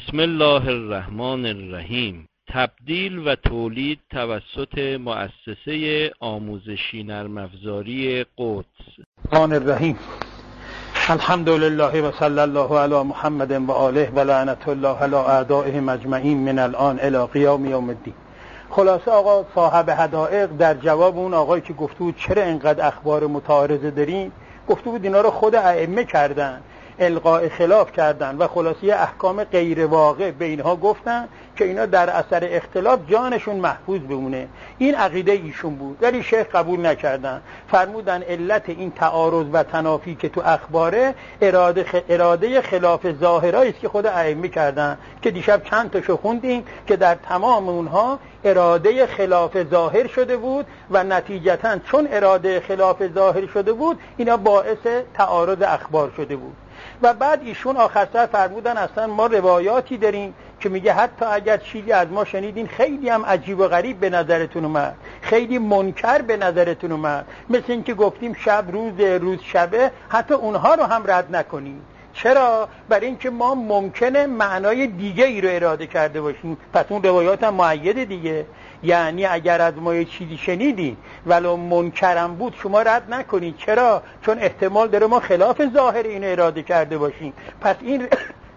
بسم الله الرحمن الرحیم. تبدیل و تولید توسط مؤسسه آموزشی نرم افزاری قدس. الرحمن الرحیم. الحمد لله و صلی الله علی محمد و آله و لعنت الله علی اعدائهم اجمعین من الان الی قیام یوم الدین. خلاصه آقا صاحب حدائق در جواب اون آقایی که گفته بود چرا اینقدر اخبار متعارضه دارین، گفته بود اینا رو خود ائمه کردن، القاء خلاف کردن و خلاصه احکام غیر واقع به اینها گفتن که اینا در اثر اختلاف جانشون محفوظ بمونه. این عقیده ایشون بود، ولی شیخ قبول نکردن. فرمودن علت این تعارض و تنافی که تو اخباره اراده خلاف ظاهرایی است که خود ائمه کردن، که دیشب چند تاشو خوندیم که در تمام اونها اراده خلاف ظاهر شده بود و نتیجتاً چون اراده خلاف ظاهر شده بود اینا باعث تعارض اخبار شده بود. و بعد ایشون آخر سر فرمودن اصلا ما روایاتی داریم که میگه حتی اگر چیزی از ما شنیدین خیلی هم عجیب و غریب به نظرتون اومد، خیلی منکر به نظرتون اومد، مثل این که گفتیم شب روز، روز شبه، حتی اونها رو هم رد نکنیم. چرا؟ برای اینکه ما ممکنه معنای دیگه ای رو اراده کرده باشیم، پس اون روایات هم مؤید دیگه. یعنی اگر از ما یه چیزی شنیدین ولو منکرم بود شما رد نکنید. چرا؟ چون احتمال داره ما خلاف ظاهر اینو اراده کرده باشیم. پس این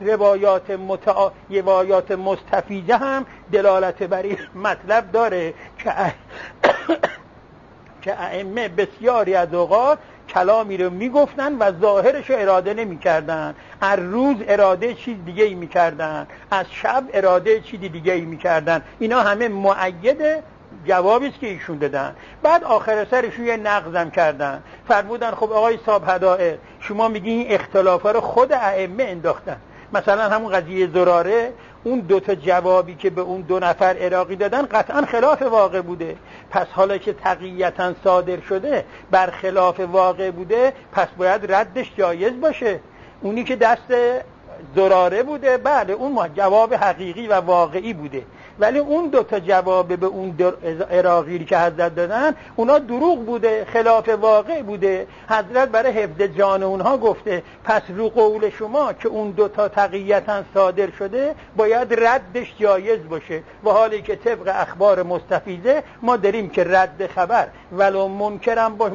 روایات مستفیضه هم دلالت بر این مطلب داره که ائمه بسیاری از اوقات کلامی رو میگفتن و ظاهرش رو اراده نمی کردن. از روز اراده چیز دیگه ای می کردن، از شب اراده چیز دیگه ای می کردن. اینا همه مؤید جوابی است که ایشون دادن. بعد آخر سرشون یه نقضم کردن، فرمودن خب آقای صاحب حدائق شما میگین این اختلافا رو خود ائمه انداختن. مثلا همون قضیه زراره، اون دوتا جوابی که به اون دو نفر عراقی دادن قطعا خلاف واقع بوده. پس حالا که تقییتا صادر شده بر خلاف واقع بوده، پس باید ردش جایز باشه. اونی که دست زراره بوده، بله اون جواب حقیقی و واقعی بوده، ولی اون دوتا جواب به اون عراقی که حضرت دادن اونا دروغ بوده، خلاف واقع بوده. حضرت برای حفظ جان اونها گفته پس رو قول شما که اون دوتا تقییتا صادر شده باید ردش جایز باشه، و حالی که طبق اخبار مستفیضه ما داریم که رد خبر ولو منکر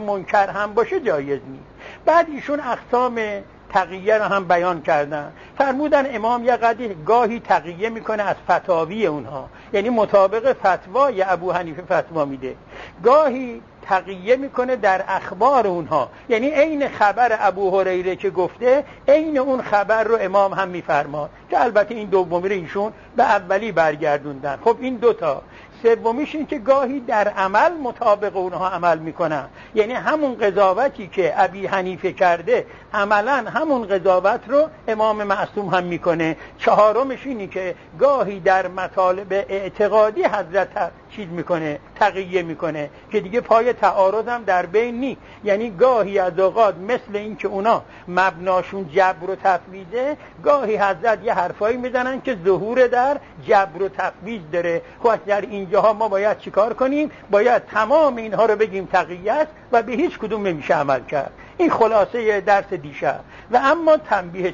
هم باشه جایز نیست. بعد ایشون اقسام تقیه رو هم بیان کردن. فرمودن امام یه قدری گاهی تقیه میکنه از فتاوی اونها، یعنی مطابق فتوای ابو حنیفه فتوا میده، گاهی تقیه میکنه در اخبار اونها، یعنی عین خبر ابو هریره که گفته عین اون خبر رو امام هم میفرماد، که البته این دومی رو ایشون به اولی برگردوندن. خب این دوتا. سومیش این که گاهی در عمل مطابق اونها عمل میکنن، یعنی همون قضاوتی که ابی حنیفه کرده عملا همون قضاوت رو امام معصوم هم میکنه. چهارمش اینی که گاهی در مطالب اعتقادی حضرت چیز میکنه، تقیه میکنه، که دیگه پای تعارض هم در بین نی. یعنی گاهی از اوقات مثل این که اونا مبناشون جبر و تفویضه، گاهی حضرت یه حرفایی میزنن که ظهور در جبر و تفویض داره. خب در اینجاها ما باید چیکار کنیم؟ باید تمام اینها رو بگیم تقیه است و به هیچ کدوم نمیشه عمل کرد. این خلاصه درس دیشب. و اما تنبیه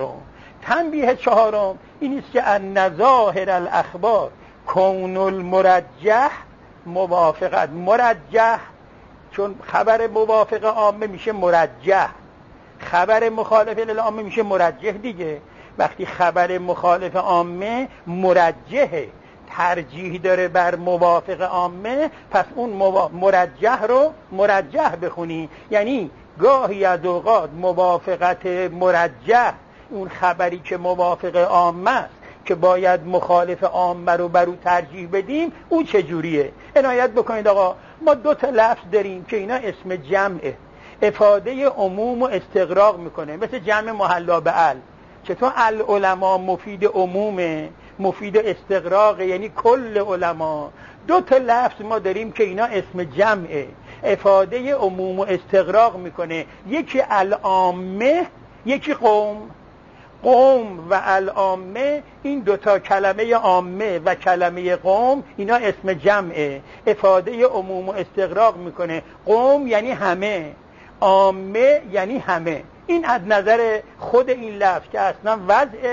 چهارم این است که النظاهر الاخبار کون المرجح موافقت. مرجح چون خبر موافق عامه میشه مرجح، خبر مخالف للعامه میشه مرجح دیگه. وقتی خبر مخالف عامه مرجحه، ترجیح داره بر موافق عامه، پس اون مرجح رو مرجح بخونی. یعنی گاهی از اوقات موافقت مرجح، اون خبری که موافق عامه است که باید مخالف عامه رو برو ترجیح بدیم، او چجوریه؟ عنایت بکنید آقا، ما دو تا لفظ داریم که اینا اسم جمعه، افاده عموم و استغراق میکنه، مثل جمع محلا به ال. چطور العلماء مفید عمومه، مفید استغراق، یعنی کل علما. دو تا لفظ ما داریم که اینا اسم جمعه، افاده عموم و استغراق میکنه، یکی العامه، یکی قوم. قوم و العامه، این دوتا کلمه عامه و کلمه قوم اینا اسم جمعه، افاده عموم و استغراق میکنه. قوم یعنی همه، عامه یعنی همه. این از نظر خود این لفظ که اصلا وضعش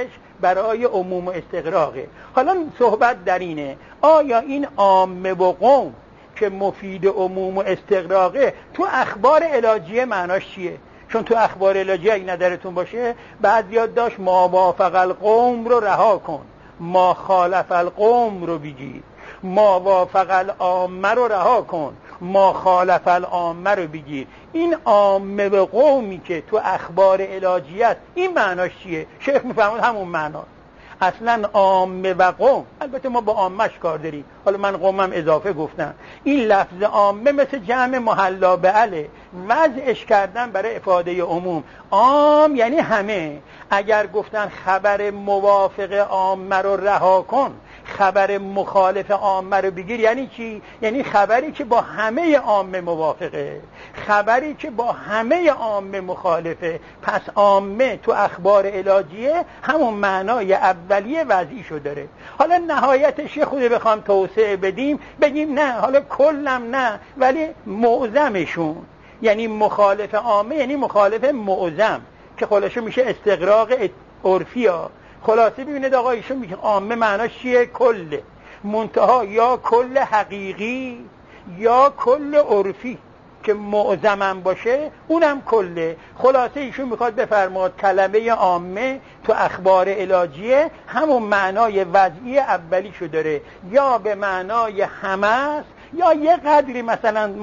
برای عموم و استغراقه. حالا صحبت در اینه آیا این عامه و قوم که مفید عموم و استغراقه تو اخبار علاجیه معناش چیه؟ چون تو اخبار علاجیه اگه نظرتون باشه بعضیات داشت ما وافق القوم رو رها کن، ما خالف القوم رو بگیر، ما وافق العامه رو رها کن، ما خالف العامه رو بگیر. این عامه و قومی که تو اخبار علاجیه است این معناش چیه؟ شیخ میفرماد همون معناست. اصلا عامه و قوم، البته ما با عامهش کار داریم، حالا من قومم اضافه گفتم. این لفظ عامه مثل جمع محلا به اله، وضعش کردن برای افاده عموم. عام یعنی همه. اگر گفتن خبر موافق عامه رو رها کن، خبر مخالف عامه رو بگیر، یعنی چی؟ یعنی خبری که با همه عامه موافقه، خبری که با همه عامه مخالفه. پس عامه تو اخبار علاجیه همون معنای اولیه وضعیشو داره. حالا نهایتش خود بخوام توسعه بدیم بگیم نه، حالا کلم نه، ولی معظمشون، یعنی مخالف عامه یعنی مخالف معظم که خلاصه میشه استغراق عرفی ها. خلاصه ببینید آقا ایشون میگه عامه معناش چیه؟ کله، منتها یا کل حقیقی یا کل عرفی که معظم باشه اونم کله. خلاصه ایشون میخواد بفرماد کلمه عامه تو اخبار علاجیه همون معنای وضعی اولیشو داره، یا به معنای همه است یا یه قدری مثلا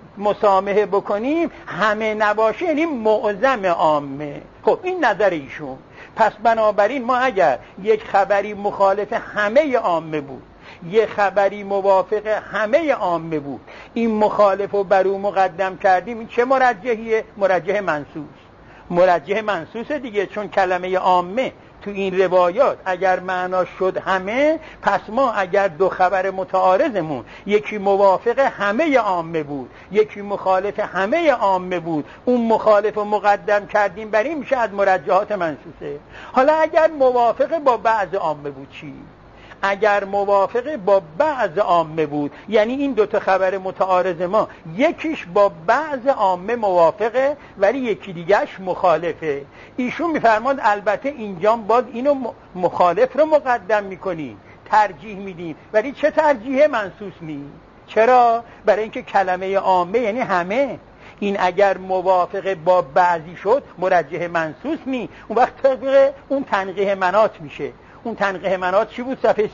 مسامحه بکنیم همه نباشه یعنی معظم عامه. خب این نظر ایشون. پس بنابراین ما اگر یک خبری مخالف همه عامه بود، یک خبری موافق همه عامه بود، این مخالف رو بر او مقدم کردیم، این چه مرجحیه؟ مرجح منصوص. مرجح منصوص دیگه، چون کلمه عامه تو این روایات اگر معنا شد همه، پس ما اگر دو خبر متعارضمون یکی موافق همه عامه بود یکی مخالف همه عامه بود، اون مخالف رو مقدم کردیم بر این میشه از مرجحات منصوصه. حالا اگر موافق با بعض عامه بود چی؟ اگر موافق با بعض عامه بود یعنی این دوتا خبر متعارض ما یکیش با بعض عامه موافقه ولی یکی دیگهش مخالفه، ایشون میفرماد البته اینجا باید اینو مخالف رو مقدم میکنیم، ترجیح میدیم، ولی چه ترجیح؟ منصوص نی. چرا؟ برای اینکه کلمه عامه یعنی همه، این اگر موافق با بعضی شد مرجح منصوص نی، اون وقت طبق اون تنقیح مناط میشه. اون تنقیح مناط چی بود؟ صفحه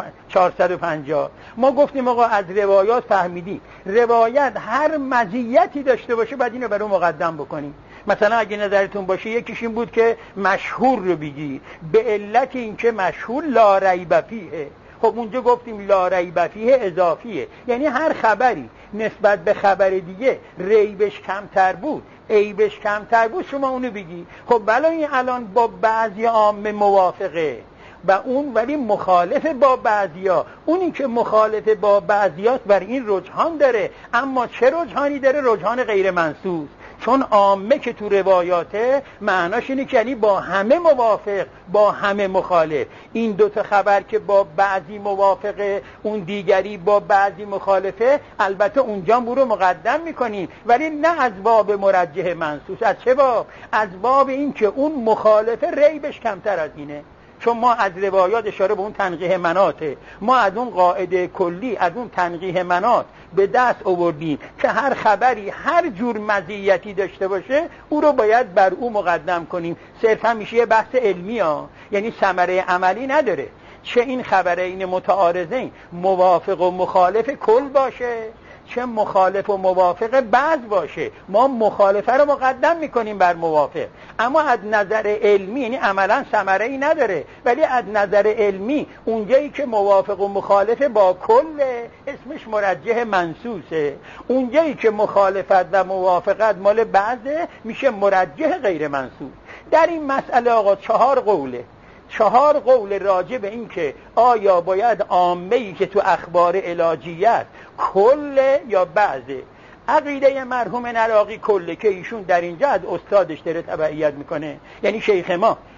450. ما گفتیم آقا از روایات فهمیدیم روایت هر مزیتی داشته باشه بعد اینو برای مقدم بکنیم. مثلا اگه نظرتون باشه یکیش این بود که مشهور رو بگی به علت اینکه مشهور لا ریب فیه. خب اونجا گفتیم لا ریب فیه اضافیه، یعنی هر خبری نسبت به خبر دیگه ریبش کمتر بود عیبش کمتر بود شما اونو بگی. خب بلا این الان با بعضی عامه موافقه و اون ولی مخالف با بعضیا، اونی که مخالف با بعضیات بر این رجحان داره. اما چه رجحانی داره؟ رجحان غیر منصوص. چون عامه که تو روایاته معناش اینه که یعنی با همه موافق با همه مخالف. این دوتا خبر که با بعضی موافقه اون دیگری با بعضی مخالفه، البته اونجا برو مقدم میکنیم ولی نه از باب مرجح منصوص. از چه باب؟ از باب این که اون مخالفه ریبش کمتر از اینه. چون ما از روایات اشاره به اون تنقیح مناطه، ما از اون قاعده کلی از اون تنقیح مناط به دست آوردیم که هر خبری هر جور مزیتی داشته باشه او رو باید بر او مقدم کنیم. صرفا میشه یه بحث علمی ها، یعنی ثمره عملی نداره. چه این خبرین متعارضین موافق و مخالف کل باشه چه مخالف و موافق بعض باشه، ما مخالفه رو مقدم میکنیم بر موافق. اما از نظر علمی یعنی عملا ثمره‌ای نداره، ولی از نظر علمی اونجایی که موافق و مخالف با کل اسمش مرجح منصوصه، اونجایی که مخالفت و موافقت مال بعضه میشه مرجح غیر منصوص. در این مسئله آقا 4 قوله، 4 قول راجع به این که آیا باید عامه‌ای که تو اخبار علاجیت کل یا بعضه. عقیده مرحوم نراقی کله که ایشون در اینجا از استادش داره تبعیت میکنه، یعنی شیخ ما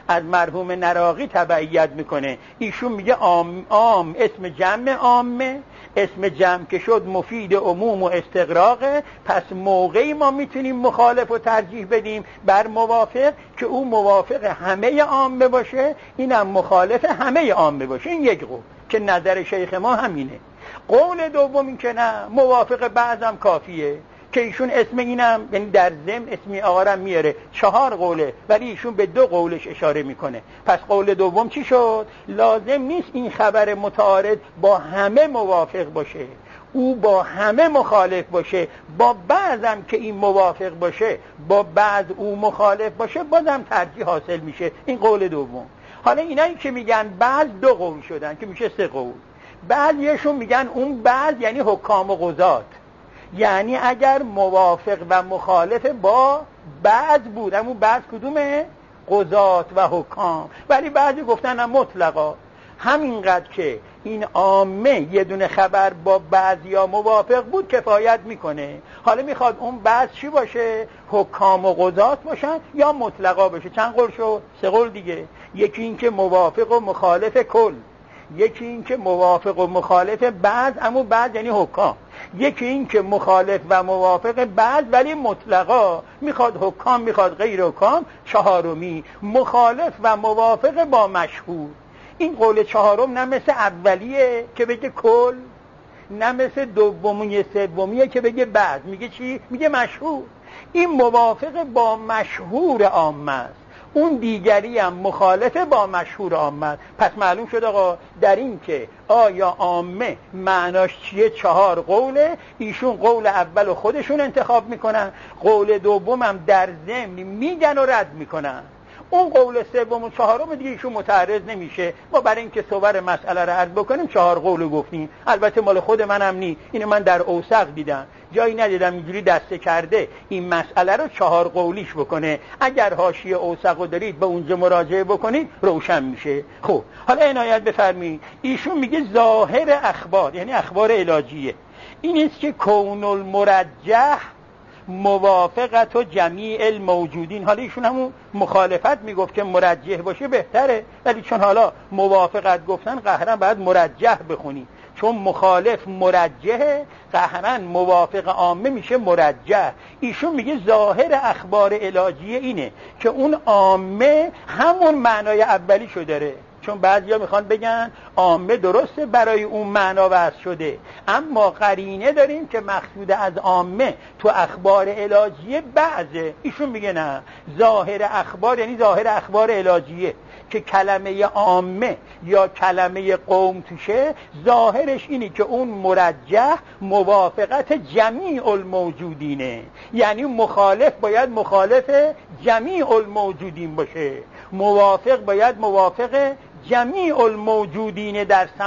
از مرحوم نراقی تبعیت میکنه. ایشون میگه عام اسم جمع عامه، اسم جمع که شد مفید عموم و استغراقه، پس موقعی ما میتونیم مخالف و ترجیح بدیم بر موافق که او موافق همه عامه باشه، اینم مخالف همه عامه باشه. این یک قول که نظر شیخ ما همینه. قول دوم این که نه، موافق بعضم کافیه، که ایشون اسم اینم یعنی در ضمن اسمی آقارم میاره. 4 قوله ولی ایشون به 2 قولش اشاره میکنه. پس قول دوم چی شد؟ لازم نیست این خبر متعارض با همه موافق باشه، او با همه مخالف باشه، با بعضم که این موافق باشه با بعض او مخالف باشه، بازم ترجیح حاصل میشه. این قول دوم. حالا اینایی که میگن بعض 2 قول شدن که میشه 3 قول. بعضیشون میگن اون بعض یعنی حکام و قضات، یعنی اگر موافق و مخالف با بعض بود، همون بعض کدومه؟ قضات و حکام. ولی بعضی گفتن مطلقا همینقدر که این عامه یه دونه خبر با بعضیا موافق بود کفایت میکنه. حالا میخواد اون بعض چی باشه؟ حکام و قضات باشن یا مطلقا باشه. چند قول شد؟ 3 قول دیگه. یکی این که موافق و مخالف کل، یکی این که موافق و مخالف بعض، اما بعض یعنی حکام، یکی این که مخالف و موافق بعض ولی مطلقا، میخواد حکام میخواد غیر حکام. 4می مخالف و موافق با مشهور. این قول 4م نه مثل اولیه که بگه کل، نه مثل دومی سومیه که بگه بعض. میگه چی؟ میگه مشهور. این موافق با مشهور عامه است، اون دیگری هم مخالف با مشهور عامه. پس معلوم شد آقا در این که آیا عامه معناش چیه 4 قوله. ایشون قول اول خودشون انتخاب میکنن، قول دوم هم در ضمن میگن و رد میکنن. اون قول سوم و 4م دیگه ایشون متعرض نمیشه. ما برای اینکه صور مسئله رو عرض بکنیم 4 قول گفتیم. البته مال خود منم نی، اینو من در اوسق دیدم، جایی ندیدم اینجوری دسته کرده این مسئله رو 4 قولیش بکنه. اگر حاشیه اوسق رو دارید به اونجا مراجعه بکنید روشن میشه. خب حالا عنایت بفرمایید. ایشون میگه ظاهر اخبار یعنی اخبار علاجیه این است که کون المرجح موافقت و جمیع الموجودین. حالا ایشون همون مخالفت میگفت که مرجح باشه بهتره، ولی چون حالا موافقت گفتن قهرن باید مرجح بخونی، چون مخالف مرجحه، قهرن موافق عامه میشه مرجح. ایشون میگه ظاهر اخبار علاجیه اینه که اون عامه همون معنای اولی شو داره، چون بعضیا میخوان بگن عامه درسته برای اون معنا وضع شده، اما قرینه داریم که مقصود از عامه تو اخبار علاجیه بعضه. ایشون میگه نه، ظاهر اخبار یعنی ظاهر اخبار علاجیه که کلمه عامه یا کلمه قوم توشه، ظاهرش اینی که اون مرجح موافقت جمیع الموجودینه، یعنی مخالف باید مخالف جمیع الموجودین باشه، موافق باید موافق جمیع الموجودین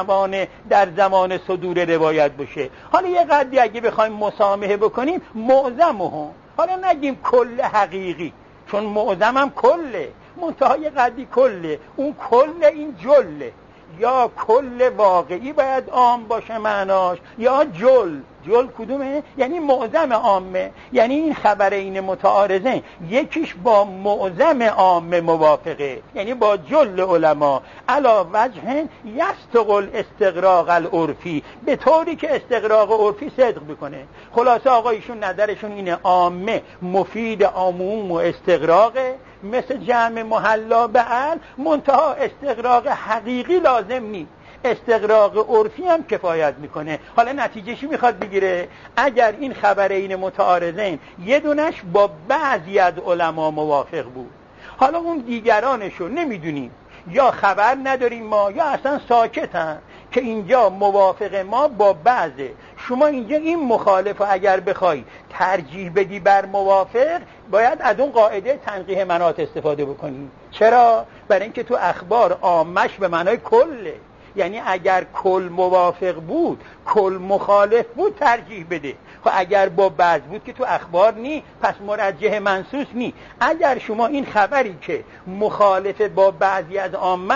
در زمان صدور روایت باشه. حالا یه قدری اگه بخوایم مسامحه بکنیم معظمهم، حالا نگیم کل حقیقی، چون معظم هم کله، منتهای قدری کله، اون کل این جله، یا کل واقعی باید عام باشه معناش، یا جل کدومه؟ یعنی معظم عامه، یعنی این خبر این متعارضه یکیش با معظم عامه موافقه، یعنی با جل علما، علا وجه یستقل استقراق العرفی، به طوری که استقراق عرفی صدق بکنه. خلاصه آقا ایشون نظرشون اینه عامه مفید عموم و استقراقه، مثل جمع محلا بعل، منتها استقراق حقیقی لازم نیست، استقراق عرفی هم کفایت میکنه. حالا نتیجه چی میخواد بگیره؟ اگر این خبرین متعارضین یه دونش با بعضی از علما موافق بود، حالا اون دیگرانشو نمیدونیم، یا خبر نداریم ما، یا اصلا ساکتن که اینجا موافق ما با بعضه، شما اینجا این مخالف اگر بخوای ترجیح بدی بر موافق، باید از اون قاعده تنقیح مناط استفاده بکنی. چرا؟ برای اینکه تو اخبار عامش به معنای کله، یعنی اگر کل موافق بود کل مخالف بود ترجیح بده. خب اگر با بعض بود که تو اخبار نی، پس مرجح منصوص نی. اگر شما این خبری که مخالف با بعضی از عامه است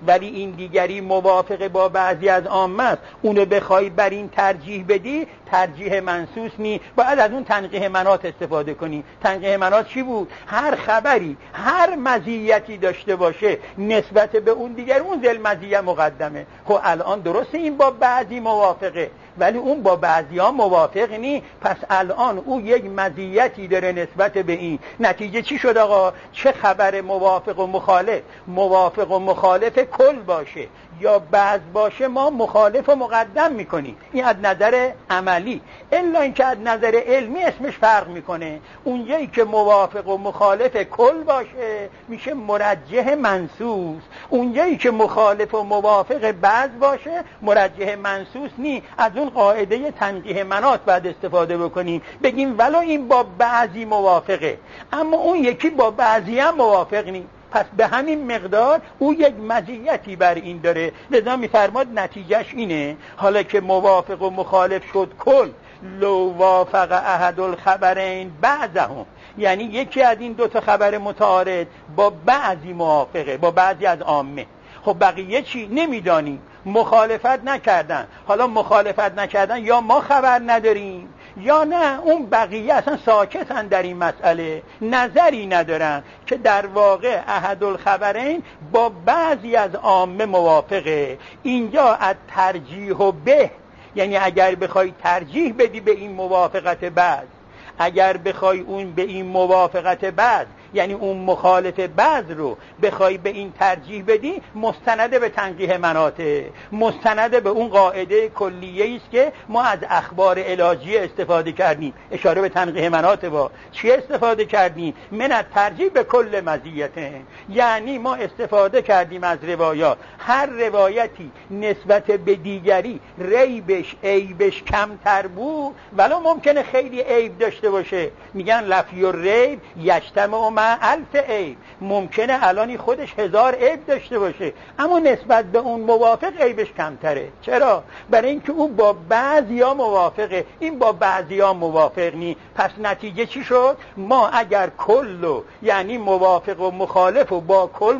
ولی این دیگری موافق با بعضی از عامه است، اونو بخوای بر این ترجیح بدی، ترجیح منصوص نی، باید از اون تنقیح مناط استفاده کنی. تنقیح مناط چی بود؟ هر خبری هر مزیتی داشته باشه نسبت به اون دیگر، اون ذل مزیه مقدمه. خب الان درسته این با بعضی موافقه، ولی اون با بعضی ها موافق نی، پس الان او یک مزیتی داره نسبت به این. نتیجه چی شد آقا؟ چه خبر موافق و مخالف، موافق و مخالف کل باشه یا بعض باشه، ما مخالف و مقدم میکنیم. این از نظر عملی. الا اینکه از نظر علمی اسمش فرق میکنه. اون یکی که موافق و مخالف کل باشه میشه مرجح منصوص، اون یکی که مخالف و موافق بعض باشه مرجح منصوص نی. از اون قاعده تنقیح مناط بعد استفاده بکنیم، بگیم ولو این با بعضی موافقه اما اون یکی با بعضی هم موافق نی، پس به همین مقدار او یک مزیتی بر این داره. لذا میفرماد نتیجهش اینه، حالا که موافق و مخالف شد کل، لو وافق احد الخبرین بعضهم، یعنی یکی از این دو تا خبر متعارض با بعضی موافقه، با بعضی از عامه. خب بقیه چی؟ نمیدانیم، مخالفت نکردن. حالا مخالفت نکردن یا ما خبر نداریم یا نه اون بقیه اصلا ساکتن در این مسئله، نظری ندارن که در واقع احد الخبرین با بعضی از عامه موافقه. اینجا از ترجیح و به، یعنی اگر بخوای ترجیح بدی به این موافقت بعض، اگر بخوای اون به این موافقت بعض، یعنی اون مخالف بعض رو بخوای به این ترجیح بدی، مستند به تنقیح مناطه، مستند به اون قاعده کلیه است که ما از اخبار علاجی استفاده کردیم. اشاره به تنقیح مناطه. با چی استفاده کردیم؟ من از ترجیح به کل مزیته، یعنی ما استفاده کردیم از روایات، هر روایتی نسبت به دیگری ریبش عیبش کمتر بود ولو ممکنه خیلی عیب داشته باشه، میگن لفی الریب یجتمع مع الف عیب، ممکنه الانی خودش 1000 عیب داشته باشه اما نسبت به اون موافق عیبش کمتره. چرا؟ برای اینکه اون با بعضیا موافقه، این با بعضیا موافق نی. پس نتیجه چی شد؟ ما اگر کلو یعنی موافق و مخالف و با کل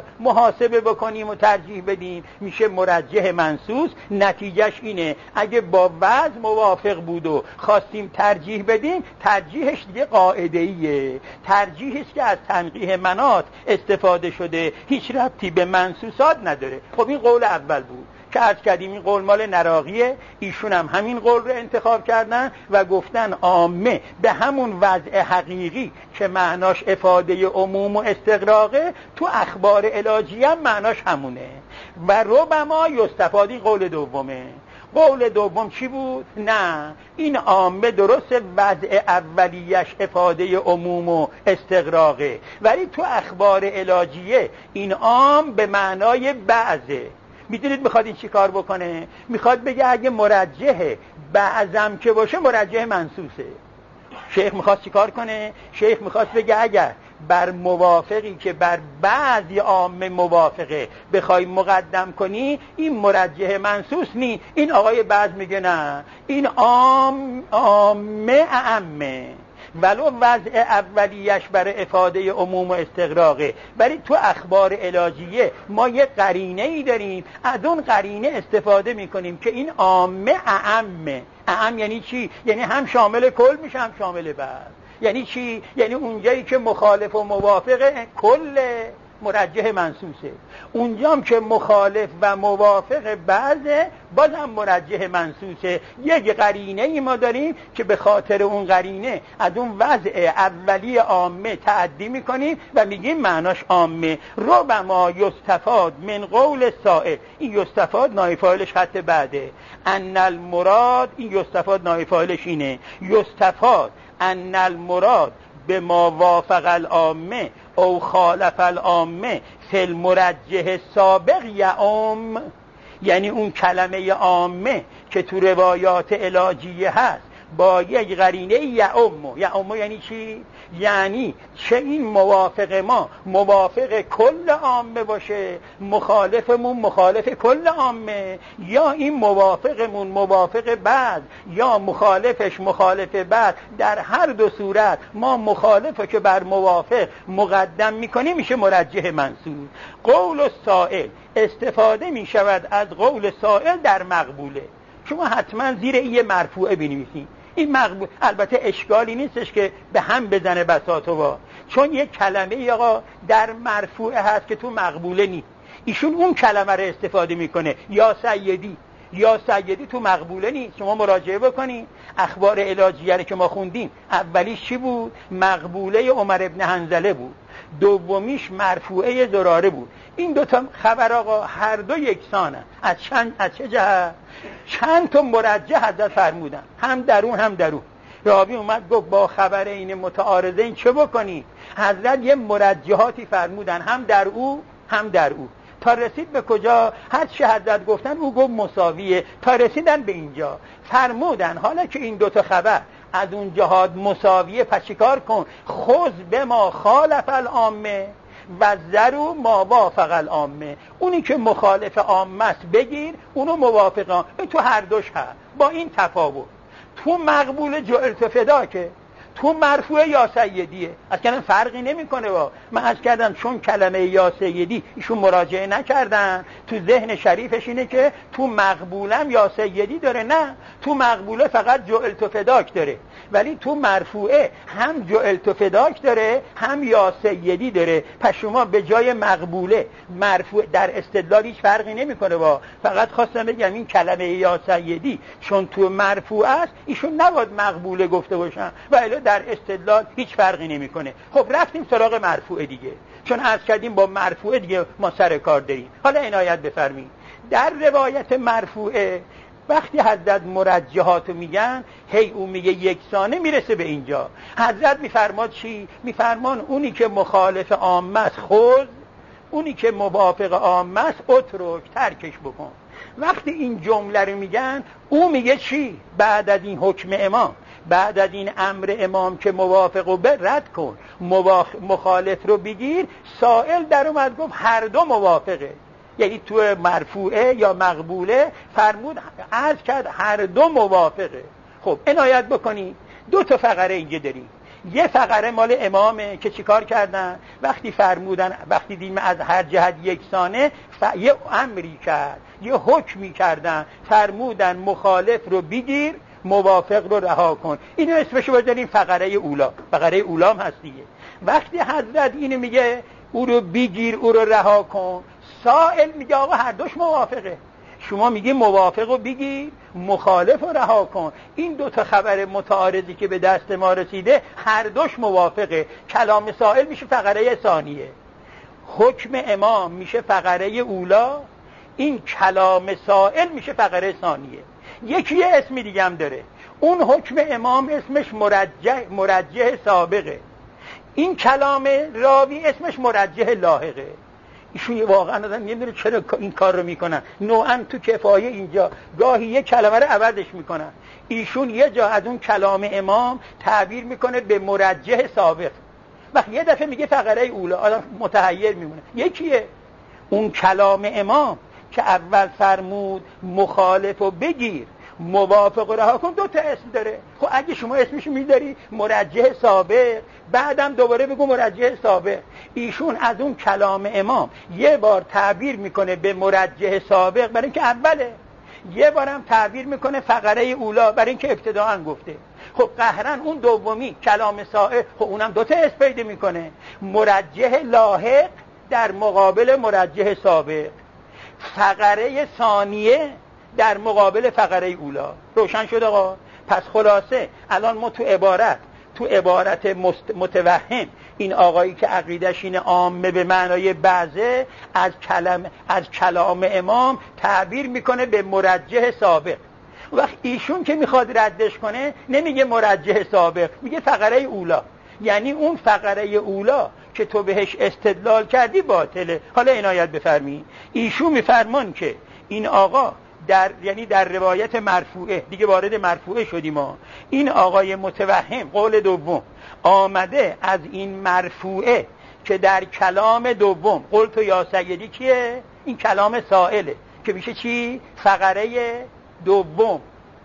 محاسبه بکنیم و ترجیح بدیم میشه مرجح منصوص. نتیجهش اینه اگه با بعض موافق بود و خواستیم ترجیح بدیم، ترجیحش دیگه قاعده‌ایه، ترجیحی است که از تنقیح مناط استفاده شده، هیچ ربطی به منصوصات نداره. خب این قول اول بود که عرض کردیم این قول مال نراقیه، ایشون هم همین قول رو انتخاب کردن و گفتن عامه به همون وضع حقیقی که معناش افاده عموم و استغراقه، تو اخبار علاجی هم معناش همونه و ربما یستفاد. این قول دومه. قول دوم چی بود؟ نه این عامه درست وضع اولیش افاده عموم و استغراقه، ولی تو اخبار علاجیه این عام به معنای بعضه. میدونید میخواد این چی کار بکنه؟ میخواد بگه اگه مرجح بعضم که باشه مرجح منصوصه. شیخ میخواد چی کار کنه؟ شیخ میخواد بگه اگر بر موافقی که بر بعضی عامه موافقه بخوای مقدم کنی، این مرجح منصوص نی. این آقای بعض میگه نه این عامه اعمه، ولو وضع اولیش برای افاده عموم و استغراقه، ولی تو اخبار علاجیه ما یه قرینه ای داریم، از اون قرینه استفاده میکنیم که این عامه اعمه. اعم یعنی چی؟ یعنی هم شامل کل میشه هم شامل بعض. یعنی چی؟ یعنی اونجایی که مخالف و موافق کل مرجح منصوصه، اونجام که مخالف و موافق بعضه بازم مرجح منصوصه. یک قرینه ای ما داریم که به خاطر اون قرینه از اون وضع اولی عامه تعدی میکنیم و میگیم معناش عامه. ربما یستفاد من قول سائل، این یستفاد نایب فاعلش خط بعده، ان المراد، این یستفاد نایب فاعلش اینه، یستفاد ان المراد به ما وافق العامه او خالف العامه فی المرجح سابق یعم، یعنی اون کلمه عامه که تو روایات علاجیه هست با یک قرینه یعم یعنی چی؟ یعنی چه این موافق ما موافق کل عامه باشه، مخالفمون مخالف کل عامه، یا این موافقمون موافق بعد یا مخالفش مخالف بعد. در هر دو صورت ما مخالفه که بر موافق مقدم میکنیم میشه مرجح منصوص. قول السائل استفاده میشود از قول سائل در مقبوله. شما حتما زیر این مرفوعه بنویسید. این مقبول البته اشکالی نیستش که به هم بزنه بساطوا، چون یک کلمه آقا در مرفوعه هست که تو مقبوله نیست. ایشون اون کلمه رو استفاده میکنه، یا سیدی تو مقبوله نیست. شما مراجعه بکنید اخبار علاجیه که ما خوندیم، اولیش چی بود؟ مقبوله عمر ابن حنظله بود، دومیش مرفوعه زراره بود. این دوتا خبر آقا هر دو یکسانه. از چه جهت؟ چند تا مرجح حضرت فرمودن، هم درون. راوی اومد گفت با خبر این متعارضین چه بکنی؟ حضرت یه مرجحاتی فرمودن، هم در او تا رسید به کجا؟ هر چه حضرت گفتن او گفت مساویه، تا رسیدن به اینجا فرمودن حالا که این دوتا خبر از اون جهاد مساویه، پس چیکار کن؟ خذ به ما خالف العامه و ذرو ما وافق العامه. اونی که مخالف عامه است بگیر، اونو موافق عامه. این تو هر دوش هست، با این تفاوت تو مقبول جعلت فداکه، تو مرفوع یا سیدیه. اصلا فرقی نمیکنه. من عرض کردم چون کلمه یا سیدی ایشون مراجعه نکردن، تو ذهن شریفش اینه که تو مقبولم یا سیدی داره. نه، تو مقبوله فقط جعلت فداک داره، ولی تو مرفوعه هم جعلت فداک داره هم یا سیدی داره. پس شما به جای مقبوله مرفوع در استدلال هیچ فرقی نمیکنه. فقط خواستم بگم این کلمه یا سیدی چون تو مرفوع است ایشون نباید مقبوله گفته باشن، ولی در استدلال هیچ فرقی نمیکنه. خب رفتیم سراغ مرفوع دیگه، چون عرض کردیم با مرفوع دیگه ما سر کار داریم. حالا عنایت بفرمایید در روایت مرفوعه وقتی حضرت مرجحاتو میگن، هی اون میگه یکسانه میرسه به اینجا. حضرت میفرماد چی؟ میفرمان اونی که مخالف عامه است خذ، اونی که موافق عامه است اترک، ترکش بکن. وقتی این جمله رو میگن، او میگه چی؟ بعد از این حکم امام، بعد از این امر امام که موافق رو رد کن، مخالف رو بگیر، سائل در اومد گفت هر دو موافقه. یعنی تو مرفوعه یا مقبوله فرمود عرض کرد هر دو موافقه. خب عنایت بکنی دو تا فقره اینجا داریم. یه فقره مال امامه که چیکار کردن؟ وقتی فرمودن، وقتی دیدیم از هر جهت یکسانه، یه امری کرد، یه حکمی کردن، فرمودن مخالف رو بگیر، موافق رو رها کن. اینو اسمشو بذاریم فقره اولا. فقره اولا هم هست دیگه. وقتی حضرت اینو میگه او رو بگیر، او رو رها کن، سائل میگه آقا هر دوش موافقه. شما میگی موافق رو بگیر، مخالف رو رها کن. این دو تا خبر متعارضی که به دست ما رسیده هر دوش موافقه. کلام سائل میشه فقره ثانیه، حکم امام میشه فقره اولا، این کلام سائل میشه فقره ثانیه. یکی یه اسمی دیگه هم داره، اون حکم امام اسمش مرجح سابقه، این کلام راوی اسمش مرجح لاحقه. ایشون واقعا آدم نمیدونه چرا این کار رو میکنن. نوعا تو کفایه اینجا گاهی یه کلمه رو عوضش میکنن. ایشون یه جا از اون کلام امام تعبیر میکنه به مرجح سابق، وقتی یه دفعه میگه فقره اولا، آدم متحیر میمونه. یکیه اون کلام امام که اول فرمود مخالفو بگیر، موافق رها کن، دو تا اسم داره. خب اگه شما اسمش میذاری مرجح سابق، بعدم دوباره بگو مرجح سابق. ایشون از اون کلام امام یه بار تعبیر میکنه به مرجح سابق برای اینکه اوله، یه بارم تعبیر میکنه فقره اولا برای اینکه ابتداءً گفته. خب قهرن اون دومی کلام سائل، خب اونم دو تا اسم پیدا میکنه، مرجح لاحق در مقابل مرجح سابق، فقره ثانیه در مقابل فقره اولا. روشن شد آقا؟ پس خلاصه الان ما تو عبارت متوهم، این آقایی که عقیدش این عامه به معنای بعضه، از کلام امام تعبیر میکنه به مرجح سابق. وقت ایشون که میخواد ردش کنه نمیگه مرجح سابق، میگه فقره اولا. یعنی اون فقره اولا که تو بهش استدلال کردی باطله. حالا عنایت بفرمایید، ایشون میفرمان که این آقا یعنی در روایت مرفوعه، دیگه وارد مرفوعه شدیم ما، این آقای متوهم قول دوم آمده از این مرفوعه که در کلام دوم قلت یا سیدی کیه؟ این کلام سائله که میشه چی؟ فقره دوم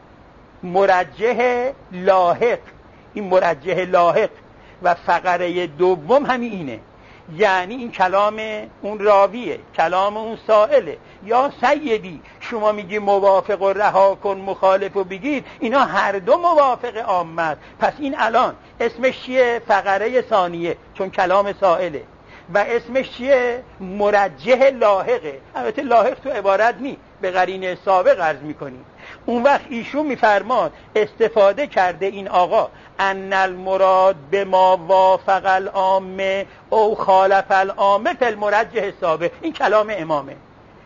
مرجح لاحق. این مرجح لاحق و فقره دوم همین اینه، یعنی این کلام اون راویه، کلام اون سائله. یا سیدی شما میگی موافق و رها کن، مخالف و بگیر، اینا هر دو موافق عامه. پس این الان اسمش چیه؟ فقره ثانیه، چون کلام سائله. و اسمش چیه؟ مرجح لاحقه. البته لاحق تو عبارت نی، به قرینه سابق عرض میکنیم. اون وقت ایشون میفرماد استفاده کرده این آقا ان المراد به ما وافق العامه او خالف العامه فی المرجح سابق. این کلام امامه.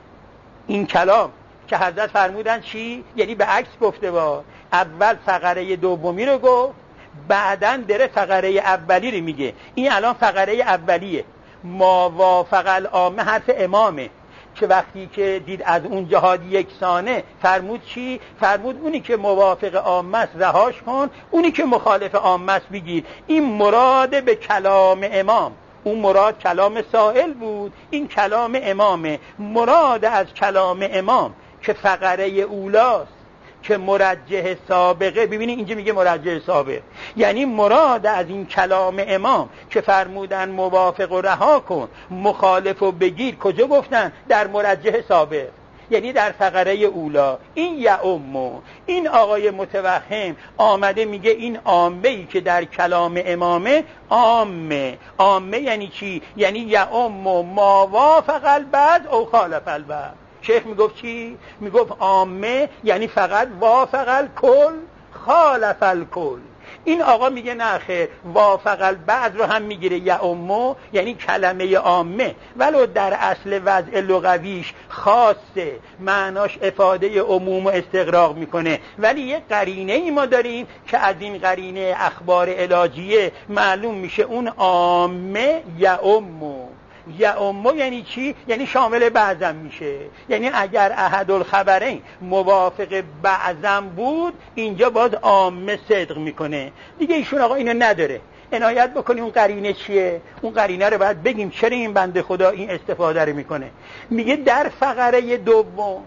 این کلام که حضرت فرمودن چی؟ یعنی به عکس گفته با اول فقره دومی رو گفت، بعدن داره فقره اولی رو میگه. این الان فقره اولیه، ما وافق العامه حرف امامه که وقتی که دید از اون جهاد یکسانه فرمود چی؟ فرمود اونی که موافق عامه است رهاش کن، اونی که مخالف عامه است بگیر. این مراد به کلام امام، اون مراد کلام سائل بود، این کلام امامه. مراد از کلام امام که فقره اولاست که مرجح سابقه. ببینید اینجا میگه مرجح سابق، یعنی مراد از این کلام امام که فرمودن موافق و رها کن، مخالف و بگیر، کجا گفتن؟ در مرجح سابق، یعنی در فقره اولا. این یعمو، این آقای متوهم آمده میگه این عامه‌ای که در کلام امامه عامه. عامه یعنی چی؟ یعنی یعمو ما وافق البعض او خالف البعض. شیخ میگفت چی؟ میگفت عامه یعنی فقط وافق الکل خالف الکل. این آقا میگه نه خیر، وافق البعض رو هم میگیره یعمو، یعنی کلمه عامه ولو در اصل وضع لغویش خاصه، معناش افاده عموم و استغراق میکنه، ولی یه قرینه ای ما داریم که از این قرینه اخبار علاجیه معلوم میشه اون عامه یعمو. یعمو یعنی چی؟ یعنی شامل بعضم میشه. یعنی اگر احد الخبرین موافق بعضم بود، اینجا باز عامه صدق میکنه دیگه. ایشون آقا اینو نداره. عنایت بکنیم اون قرینه چیه؟ اون قرینه رو باید بگیم چرا این بنده خدا این استفاده رو میکنه. میگه در فقره دوم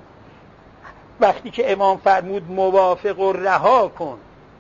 وقتی که امام فرمود موافق و رها کن،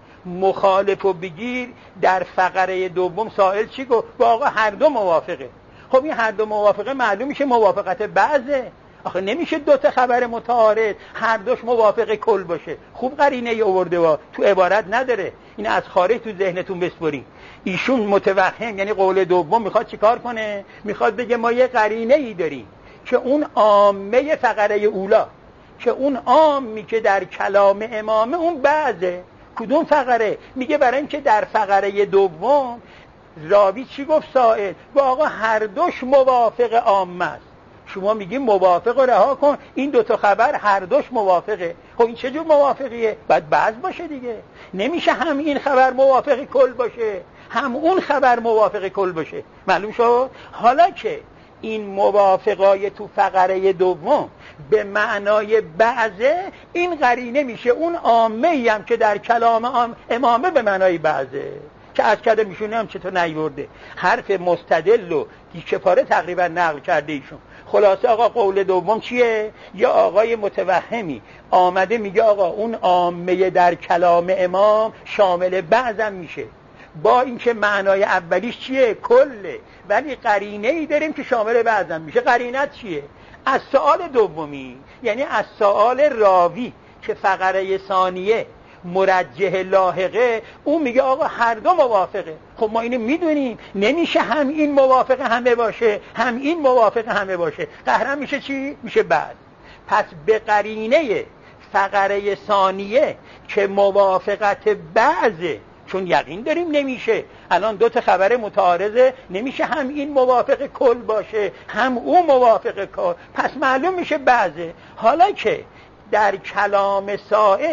مخالف و بگیر، در فقره دوم سائل چی گفت؟ آقا هر دو موافقه. خب این هر دو موافقه معلوم میشه موافقت بعضه. آخه نمیشه دو تا خبر متعارض هر دوش موافق کل باشه. خوب قرینه آورده وا، تو عبارت نداره. این از خارج تو ذهنتون بسپرین. ایشون متوهم یعنی قول دوم میخواد چیکار کنه؟ میخواد بگه ما یه قرینه ای داریم که اون عامه فقره اولا، که اون عامی که در کلام امامه اون بعضه. کدوم فقره؟ میگه برای اینکه در فقره دوم راوی چی گفت؟ سائل و آقا هر دوش موافق عامه است. شما میگی موافق و رها کن، این دوتا خبر هر دوش موافقه. خب این چه جور موافقیه؟ باید بعض باشه دیگه. نمیشه هم این خبر موافق کل باشه هم اون خبر موافق کل باشه. معلوم شد؟ حالا که این موافقای تو فقره دوم به معنای بعضه، این قرینه میشه اون عامه‌ای هم که در کلام امامه به معنای بعضه، که از کرده میشونه هم چطور نیورده. حرف مستدل و دیگه پاره تقریبا نقل کرده ایشون. خلاصه آقا قول دوم چیه؟ یا آقای متوهمی آمده میگه آقا اون عامه در کلام امام شامل بعضم میشه، با اینکه معنای اولیش چیه؟ کله، ولی قرینه ای داریم که شامل بعضم میشه. قرینت چیه؟ از سوال دومی، یعنی از سوال راوی که فقره ثانیه مرجح لاحقه، اون میگه آقا هر دو موافقه. خب ما اینو میدونیم، نمیشه هم این موافق همه باشه هم این موافق همه باشه. قهرم میشه چی؟ میشه بعد. پس به قرینه فقره ثانیه که موافقت بعضه، چون یقین داریم نمیشه، الان دو تا خبر متعارضه، نمیشه هم این موافق کل باشه هم اون موافق کل، پس معلوم میشه بعضه. حالا که در کلام سائل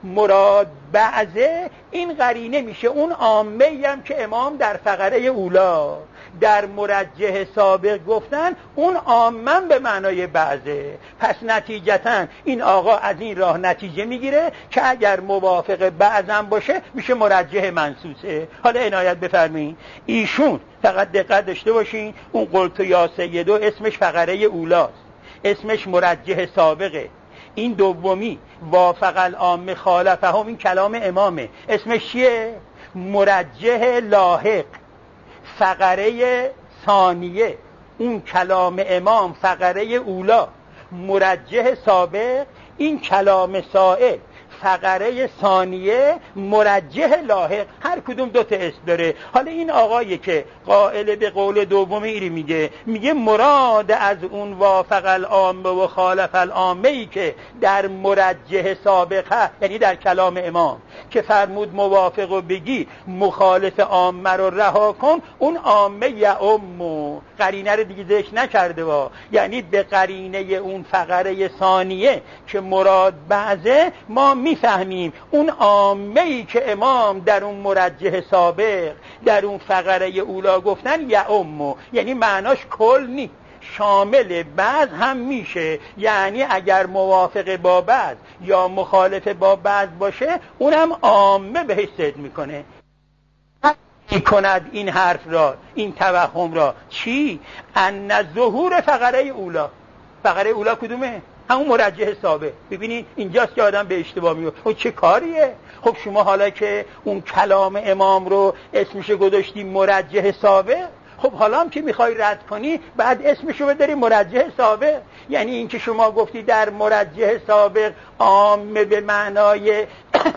مراد بعضه، این قرینه میشه اون عامه‌ای هم که امام در فقره اولا در مرجح سابق گفتن، اون عامن به معنای بعضه. پس نتیجتاً این آقا از این راه نتیجه میگیره که اگر موافق بعضم باشه میشه مرجح منصوصه. حالا عنایت بفرمایید، ایشون فقط دقت داشته باشین اون قلت یا سیدو اسمش فقره اولاست، اسمش مرجح سابقه. این دومی وافق العام خالفهم این کلام امامه، اسمش چیه؟ مرجح لاحق فقره ثانیه. اون کلام امام فقره اولا، مرجح سابق این کلام سائل فقره ثانیه، مرجح لاحق. هر کدوم دو تا اسم داره. حالا این آقایی که قائل به قول دومی ایری میگه مراد از اون وافق العامه و خالف العامه ای که در مرجح سابقه، یعنی در کلام امام که فرمود موافق و بگی مخالف عامه رو رها کن، اون عامه یعم قرینه رو دیگه ذکر نکرده یعنی به قرینه اون فقره ثانیه که مراد بعضه ما میفهمیم اون عامه‌ای که امام در اون مرجح سابق در اون فقره اولا گفتن یعم، یعنی معناش کل نی، شامل بعض هم میشه. یعنی اگر موافق با بعض یا مخالف با بعض باشه اونم عامه بهش صدق میکنه. کند این حرف را، این توهم را چی؟ ان ظهور فقره اولا. فقره اولا کدومه؟ همون مرجح سابق. ببینید اینجاست که آدم به اشتباه میفته. خب چه کاریه؟ خب شما حالا که اون کلام امام رو اسمش گذاشتی مرجح سابق، خب حالا هم که میخوای رد کنی بعد اسمشو بذاری مرجح سابق. یعنی این که شما گفتی در مرجح سابق عامه به معنای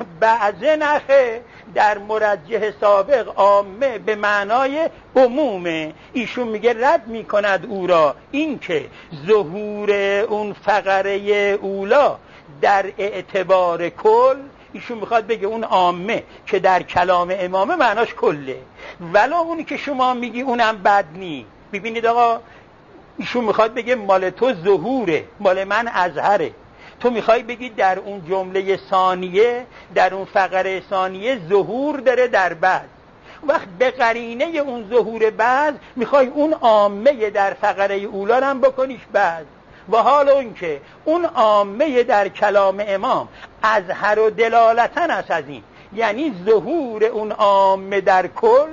بعضه، نخه، در مرجح سابق عامه به معنای عمومه. ایشون میگه رد میکند او را این که ظهور اون فقره اولا در اعتبار کل، ایشون میخواد بگه اون عامه که در کلام امامه معناش کله، ولی اونی که شما میگی اونم بد نی. ببینید آقا، ایشون میخواد بگه مال تو ظهوره، مال من اظهره. تو میخوای بگی در اون جمله ثانیه، در اون فقره ثانیه ظهور داره در بعد، وقت به قرینه اون ظهور بعد میخوای اون عامه در فقره اولا هم بکنیش بعد. و حالا اون که اون عامه در کلام امام اظهر و دلالتن است از این، یعنی ظهور اون عامه در کل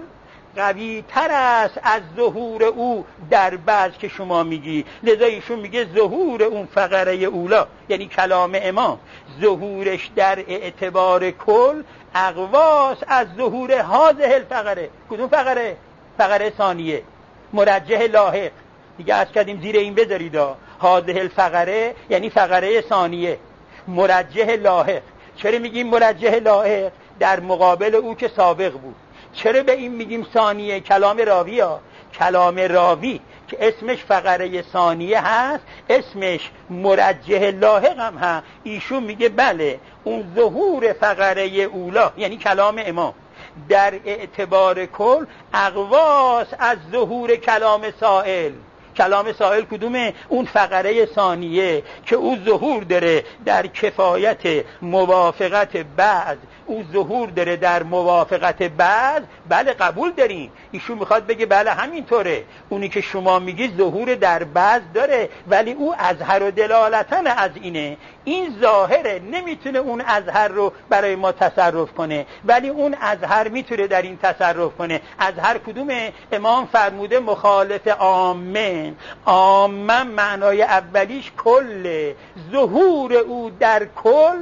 قوی تر است از ظهور او در بعض که شما میگی. لذا ایشون میگه ظهور اون فقره اولا یعنی کلام امام ظهورش در اعتبار کل اقواس از ظهور هذه الفقره. کدوم فقره؟ فقره ثانیه، مرجح لاحق. دیگه از کردیم زیر این بذارید هذه الفقره یعنی فقره ثانیه، مرجح لاحق. چرا میگیم مرجح لاحق؟ در مقابل او که سابق بود. چرا به این میگیم ثانیه؟ کلام راوی کلام راوی که اسمش فقره ثانیه هست اسمش مرجح لاحق هم هست. ایشون میگه بله اون ظهور فقره اولا یعنی کلام امام در اعتبار کل اقواس از ظهور کلام سائل. کلام سائل کدومه؟ اون فقره ثانیه که او ظهور داره در کفایت موافقت بعض، او ظهور داره در موافقت بعض. بله قبول داریم. ایشون میخواد بگه بله همینطوره، اونی که شما میگی ظهور در بعض داره ولی او اظهر و دلالتن از اینه. این ظاهره، نمیتونه اون اظهر رو برای ما تصرف کنه، ولی اون اظهر میتونه در این تصرف کنه. اظهر کدومه؟ امام فرموده مخالف عامه. عامه معنای اولیش کله، ظهور او در کل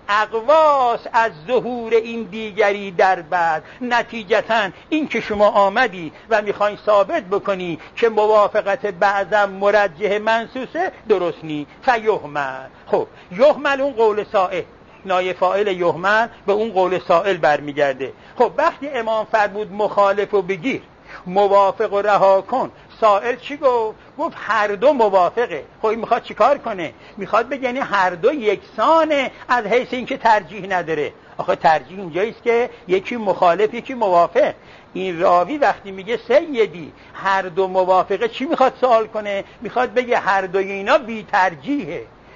اقواس از ظهور این دیگری در بعد. نتیجتاً این که شما آمدی و میخواین ثابت بکنی که موافقت بعضم مرجح منصوصه، درست نی. فیهمل. خب یهمل اون قول سائل، نایب فاعل یهمل به اون قول سائل برمیگرده. خب وقتی امام فرمود مخالف و بگیر، موافق و رها کن، سائل چی گفت؟ گفت هر دو موافقه. خب این میخواد چیکار کنه؟ میخواد بگه یعنی هر دو یکسانه از حیث اینکه ترجیح نداره. آخه ترجیح اینجاییست که یکی مخالف یکی موافق. این راوی وقتی میگه سیدی هر دو موافقه چی میخواد سوال کنه؟ میخواد بگه هر دوی اینا بی ترجیحه،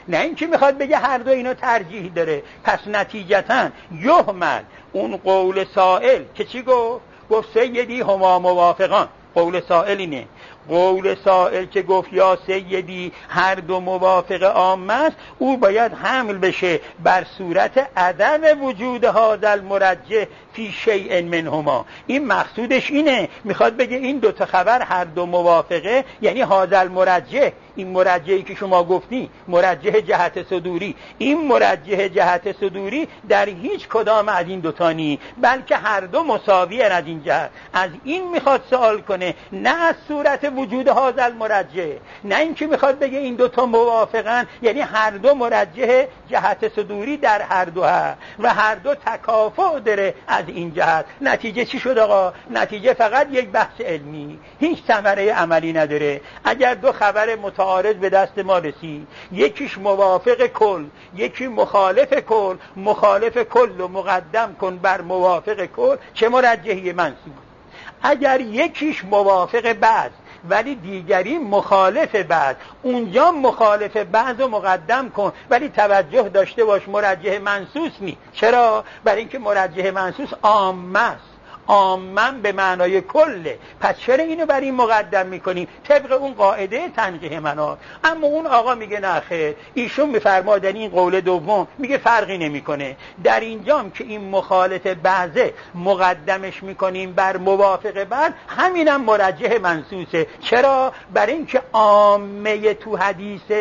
نه اینکه میخواد بگه هر دو اینا ترجیح داره. پس نتیجتاً یحمل اون قول سائل که چی گفت سیدی هما موافقان. قول سائل اینه، قول سائل که گفت یا سیدی هر دو موافق عام است، او باید حمل بشه بر صورت عدم وجود هذا المرجح فی شیء منهما. این مقصودش اینه، میخواد بگه این دو تا خبر هر دو موافقه، یعنی هذا المرجح، این مرجحی که شما گفتی مرجح جهت صدوری، این مرجح جهت صدوری در هیچ کدام از این دوتا نی، بلکه هر دو مساوی از این جهت. از این میخواد سوال کنه، نه از صورت وجود هذا المرجح، نه اینکه میخواد بگه این دوتا موافقن، یعنی هر دو مرجح جهت صدوری در هر دو هست و هر دو تکافؤ داره از این جهت. نتیجه چی شد آقا؟ نتیجه فقط یک بحث علمی، هیچ ثمره عملی نداره. اگر دو خبر متعارض به دست ما رسید، یکیش موافق کل، یکی مخالف کل، مخالف کل رو مقدم کن بر موافق کل، چه مرجحی منصوب. اگر یکیش موافق بعض ولی دیگری مخالف بعض، اونجا مخالف بعض رو مقدم کن، ولی توجه داشته باش مرجح منصوص نی. چرا؟ برای اینکه مرجح منصوص عامه است، عامن به معنای کله. پس چرا اینو بر این مقدم میکنیم؟ طبق اون قاعده تنقیح مناط. اما اون آقا میگه نه خیر، ایشون میفرماد این قول دوم میگه فرقی نمیکنه. در اینجام که این مخالف بعضه مقدمش میکنیم بر موافق بعض، همینم مرجح منصوصه. چرا؟ برای اینکه عامه تو حدیث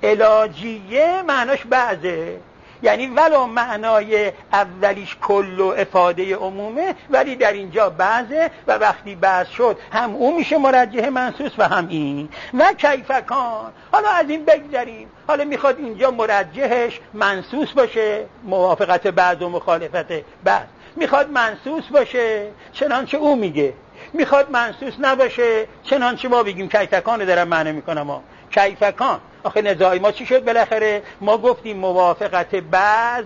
علاجیه معناش بعضه، یعنی ولو معنای اولیش کل و افاده عمومه، ولی در اینجا بعضه و وقتی بعض شد هم اون میشه مرجح منصوص و هم این. و کیفکان، حالا از این بگذریم، حالا میخواد اینجا مرجحش منصوص باشه، موافقت بعض و مخالفت بعض، میخواد منصوص باشه چنانچه او میگه، میخواد منصوص نباشه چنانچه ما بگیم. کیفکان دارم معنی میکنم ما کیفکان. آخه نزاعی ما چی شد بالاخره؟ ما گفتیم موافقت بعض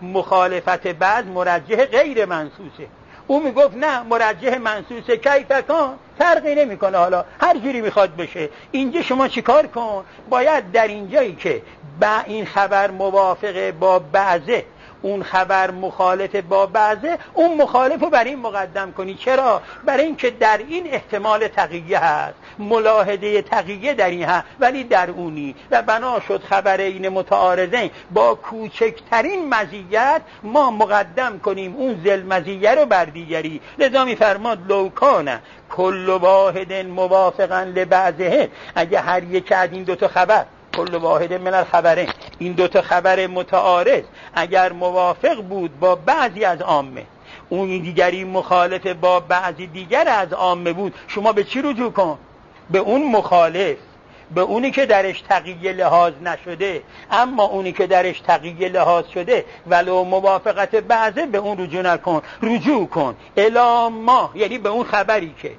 مخالفت بعض مرجح غیر منصوصه، او میگفت نه مرجح منصوصه. کیفکان فرقی نمیکنه، حالا هر جوری میخواد بشه. اینجا شما چیکار کن؟ باید در اینجایی که با این خبر موافقه با بعضه، اون خبر مخالف با بعضه، اون مخالف رو بر این مقدم کنی. چرا؟ برای اینکه در این احتمال تقیه هست، ملاحظه تقیه در این هست ولی در اونی، و بنا شد خبرین متعارضین با کوچکترین مزیت ما مقدم کنیم اون ذل مزیه رو بر دیگری. لذا میفرماد لو کان کل واحد موافقا لبعضه، اگه هر یک از این دوتا خبر، کل واحد من الخبرین، این دوتا خبر متعارض اگر موافق بود با بعضی از عامه، اون دیگری مخالف با بعضی دیگر از عامه بود، شما به چی رجوع کن؟ به اون مخالف، به اونی که درش تقیه لحاظ نشده. اما اونی که درش تقیه لحاظ شده ولو موافقت بعضه، به اون رجوع نکن، رجوع کن الی ما، یعنی به اون خبری که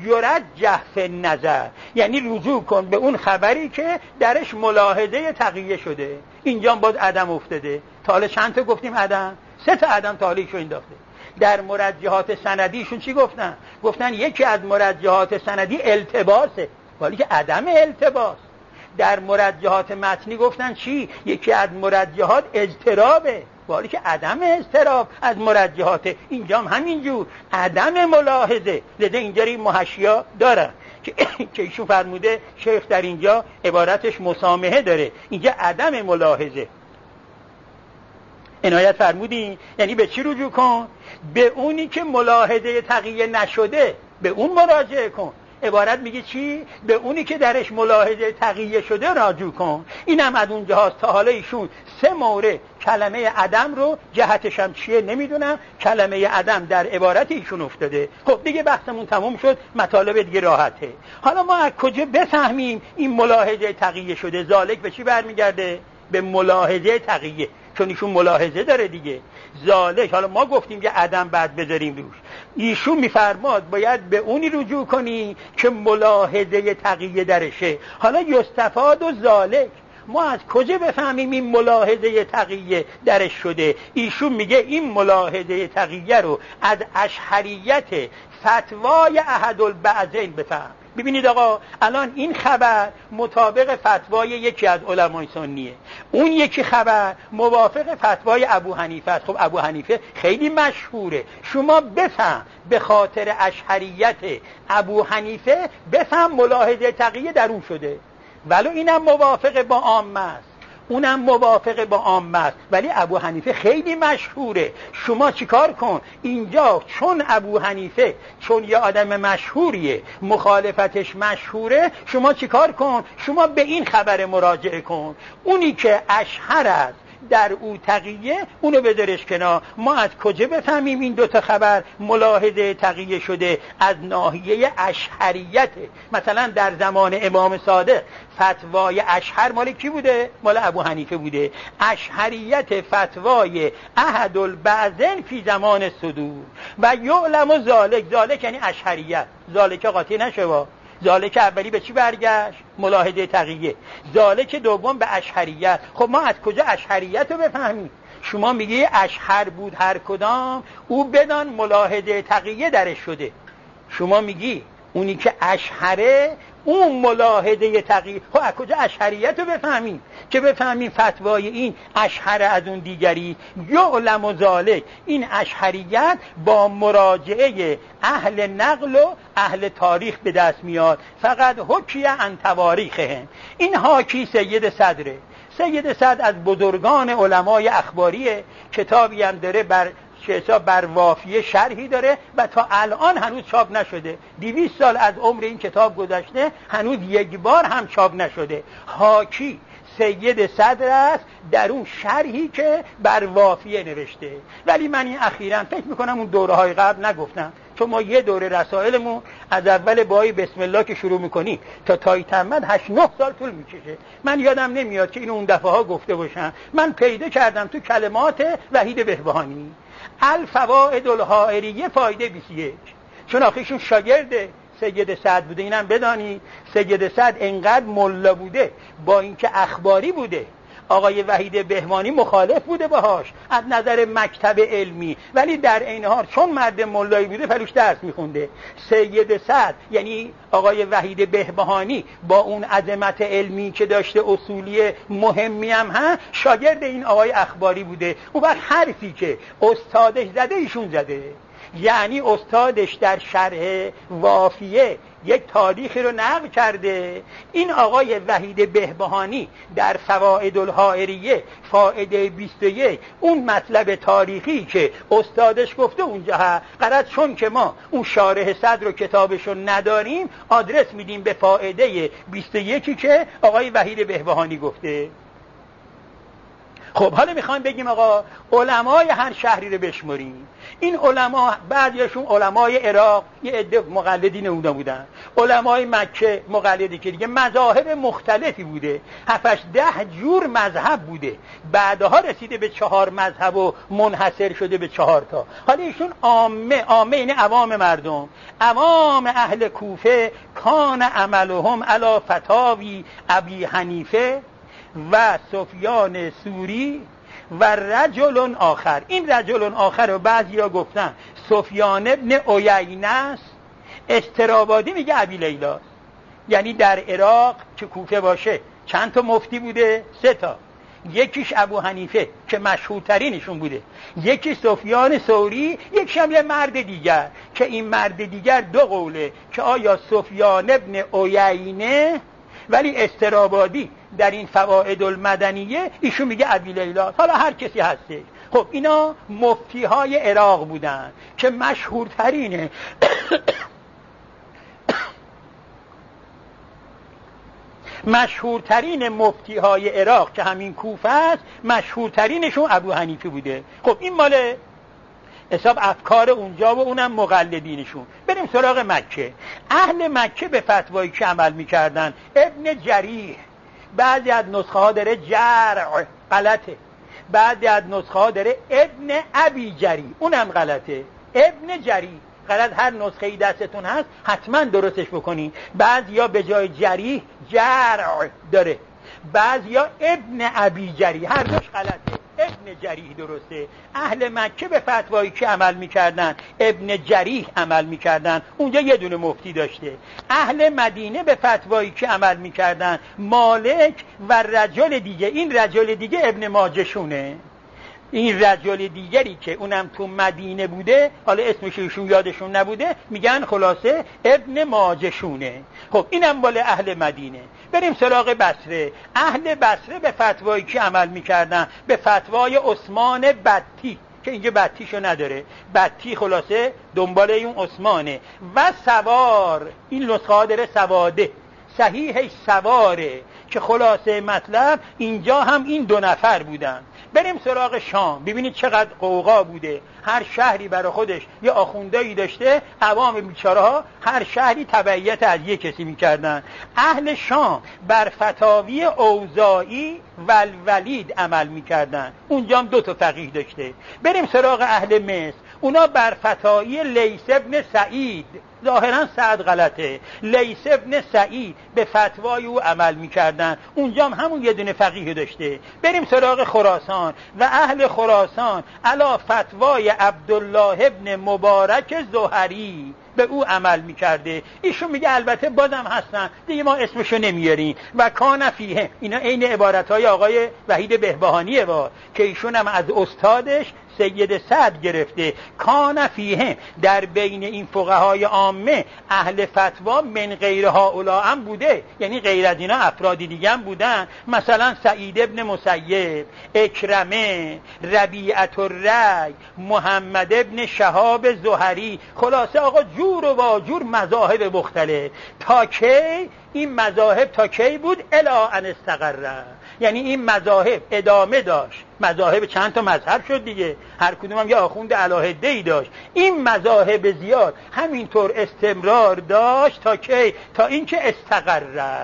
یرجح فی النظر، یعنی رجوع کن به اون خبری که درش ملاحظه تقیه شده. اینجا باز عدم افتاده. تا حالا چند تا گفتیم عدم؟ 3 تا عدم تالیشو انداخته. در مرجحات سندیشون چی گفتن؟ گفتن یکی از مرجحات سندی التباسه، ولی که عدم التباس. در مرجحات متنی گفتن چی؟ یکی از مرجحات اضطرابه، ولی که عدم اضطراب از مرجحات. اینجا هم همینجور عدم ملاحظه. لذا اینجا محشیا دارن که ایشون فرموده شیخ در اینجا عبارتش مسامحه داره، اینجا عدم ملاحظه عنایت فرمودین. یعنی به چی رجوع کن؟ به اونی که ملاحظه تقیه نشده، به اون مراجعه کن. عبارت میگه چی؟ به اونی که درش ملاحظه تقیه شده راجع کن. اینم از اونجاست. تا حالا ایشون 3 مورد کلمه عدم رو، جهتش هم چیه نمیدونم، کلمه عدم در عبارت ایشون افتاده. خب دیگه بحثمون تموم شد، مطالب دیگه راحته. حالا ما از کجا بفهمیم این ملاحظه تقیه شده؟ ذالک به چی برمیگرده؟ به ملاحظه تقیه، چون ایشون ملاحظه داره دیگه. ذالک، حالا ما گفتیم که عدم بعد بذاریم روش، ایشون میفرماد باید به اونی رجوع کنی که ملاحظه تقیه درشه. حالا یستفاد و ذالک، ما از کجا بفهمیم این ملاحظه تقیه درش شده؟ ایشون میگه این ملاحظه تقیه رو از اشهریت فتوای احد البعضین بفهم. ببینید آقا الان این خبر مطابق فتوای یکی از علمای سنیه، اون یکی خبر موافق فتوای ابو حنیفه است. خب ابو حنیفه خیلی مشهوره، شما بفهم به خاطر اشعریت ابو حنیفه بفهم ملاحظه تقیه در اون شده، ولو اینم موافق با عامه است، اونم موافق با عامه است، ولی ابو حنیفه خیلی مشهوره. شما چیکار کن اینجا، چون ابو حنیفه چون یه آدم مشهوریه، مخالفتش مشهوره، شما چیکار کن؟ شما به این خبر مراجعه کن، اونی که اشهر است در او تقیه اونو بذارش کنار. ما از کجا بفهمیم این دوتا خبر ملاحظه تقیه شده؟ از ناحیه اشهریت. مثلا در زمان امام صادق فتوای اشهر مال کی بوده؟ مال ابو حنیفه بوده. اشهریت فتوای احد البعضین فی زمان صدور و یعلم ذالک یعنی اشهریت، ذالک قاطی نشه، ذالک اولی به چی برگشت؟ ملاحظه تقیه. ذالک دوم به اشهریت. خب ما از کجا اشهریت رو بفهمیم؟ شما میگی اشهر بود هر کدام، او بدان ملاحظه تقیه درش شده. شما میگی اونی که اشهره اون ملاحظه تقیه. خب از کجا اشهریت رو بفهمیم؟ که بفهمیم فتوای این اشهر از اون دیگری. یعلم ذالک، این اشهریت با مراجعه اهل نقل و اهل تاریخ به دست میاد. فقط حکی عن تواریخهم. این حاکی سید صدره. سید صدر از بزرگان علمای اخباریه، کتابی هم داره بر وافیه شرحی داره و تا الان هنوز چاپ نشده. 200 سال از عمر این کتاب گذشته، هنوز یک بار هم چاپ نشده. حاکی سید صدر است در اون شرحی که بر وافیه نوشته. ولی من این اخیراً فکر میکنم اون دوره های قبل نگفتم، چون ما یه دوره رسائلمون از اول بای بسم الله که شروع میکنیم تا تایتمت 8-9 سال طول میکشه. من یادم نمیاد که اینو اون دفعه ها گفته باشم. من پیدا کردم تو کلمات وحید بهبهانی الفوائد الحائریه فایده 21، چون آخیشون شاگرد سید صدر بوده. اینم بدانید سید صدر انقدر ملا بوده، با اینکه اخباری بوده، آقای وحید بهبهانی مخالف بوده باهاش از نظر مکتب علمی، ولی در این حال چون مرد ملایی بوده پلوش درس میخونده. سید صدر یعنی آقای وحید بهبهانی با اون عظمت علمی که داشته، اصولی مهمی هم هست، شاگرد این آقای اخباری بوده. اون وقت حرفی که استادش زده ایشون زده، یعنی استادش در شرح وافیه یک تاریخی رو نقل کرده. این آقای وحید بهبهانی در فوائد الحائریه فائده 21 اون مطلب تاریخی که استادش گفته اونجا هست. غرض چون که ما اون شارح صدر و کتابش رو نداریم، آدرس میدیم به فائده 21 که آقای وحید بهبهانی گفته. خب حالا میخوایم بگیم آقا علمای هر شهری رو بشمریم. این علما بعضیشون علمای عراق یه عده مقلدین اونا بودن، علمای مکه مقلدی که دیگه مذاهب مختلفی بوده، 7-8-10 جور مذهب بوده، بعدها رسیده به 4 مذهب و منحصر شده به 4 تا. حالا ایشون عامه یعنی عوام مردم، عوام اهل کوفه کان عملهم علی فتاوی ابی حنیفه و سفیان ثوری و رجل آخر. این رجل آخر رو بعضیا گفتن سفیان ابن عیینه است، استرابادی میگه ابی لیلا. یعنی در عراق که کوفه باشه چند تا مفتی بوده؟ 3 تا. یکیش ابو حنیفه که مشهورترینشون بوده، یکی سفیان ثوری، یکیش هم یه مرد دیگر که این مرد دیگر 2 قوله که آیا سفیان ابن عیینه، ولی استرابادی در این فوائد المدنیه ایشون میگه ابی لیلا. حالا هر کسی هسته. خب اینا مفتی های عراق بودن که مشهورترینه مشهورترین مفتی های عراق که همین کوفه است، مشهورترینشون ابو حنیفه بوده. خب این مال حساب افکار اونجا و اونم مقلدینشون. بریم سراغ مکه. اهل مکه به فتوایی که عمل میکردن، ابن جریح، بعضی از نسخه ها داره جرع، غلطه. بعضی از نسخه ها داره ابن ابی جریح، اونم غلطه. ابن جریح غلط. هر نسخه ای دستتون هست حتما درستش بکنین. بعضیا به جای جریح جرع داره، بعضیا ابن ابی جریح، هر دوش غلطه. ابن جریح درسته. اهل مکه به فتوایی که عمل میکردن؟ ابن جریح عمل میکردن، اونجا یه دونه مفتی داشته. اهل مدینه به فتوایی که عمل میکردن؟ مالک و رجل دیگه. این رجل دیگه ابن ماجشونه. این رجل دیگری که اونم تو مدینه بوده، حالا اسمش ایشون یادشون نبوده، میگن خلاصه ابن ماجشونه. خب اینم مال اهل مدینه. بریم سراغ بصره. اهل بصره به فتوایی که عمل میکردن؟ به فتوای عثمان بطی که اینجا بطیشو نداره. بطی خلاصه دنبال اون عثمانه. و سوار، این نسخه ها داره سواده، صحیحش سواره، که خلاصه مطلب اینجا هم این دو نفر بودن. بریم سراغ شام. ببینید چقدر قوقا بوده. هر شهری برای خودش یه آخوندایی داشته، عوام بیچاره ها هر شهری تبعیت از یک کسی میکردن. اهل شام بر فتاوی اوزاعی و الولید عمل میکردن، اونجا هم دو تا فقیه داشته. بریم سراغ اهل مصر. اونا بر فتاوی لیث ابن سعید، ظاهرا سعد غلطه، لیث ابن سعید به فتوای او عمل میکردن، اونجا هم همون یه دونه فقیه داشته. بریم سراغ خراسان. و اهل خراسان علا فتوای عبدالله ابن مبارک زهری به او عمل میکرده. ایشون میگه البته بازم هستن دیگه، ما اسمشو نمیاریم. و کان فیه، اینا عین عبارتهای آقای وحید بهبهانیه که ایشون هم از استادش سید سعد گرفته. کان فیه، در بین این فقهای عامه اهل فتوا من غیر هؤلاء هم بوده، یعنی غیر از اینا افرادی دیگه هم بودن، مثلا سعید ابن مسیب، اکرمه، ربیعت الرأی، محمد ابن شهاب زهری. خلاصه آقا جور و واجور مذاهب مختلف. تا کی این مذاهب تا کی بود؟ الا ان استقر، یعنی این مذاهب ادامه داشت. مذاهب چند تا مذهب شد دیگه، هر کدوم هم یه آخوند علاهده‌ای داشت. این مذاهب زیاد همینطور استمرار داشت تا کی؟ تا اینکه استقر.